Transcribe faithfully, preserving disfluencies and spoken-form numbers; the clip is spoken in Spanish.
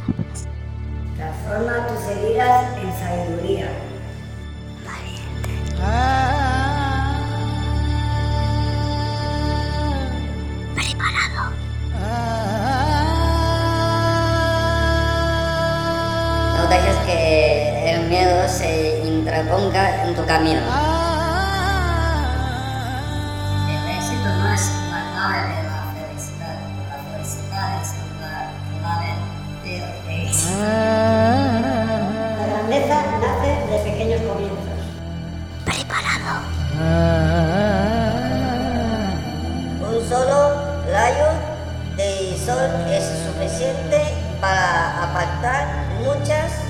Transforma tus heridas en sabiduría. Valiente. Preparado. No dejes que el miedo se interponga en tu camino. El éxito no es la clave de la felicidad. La felicidad es la clave del éxito. La grandeza nace de pequeños comienzos. Preparado. Un solo rayo de sol es suficiente para apartar muchas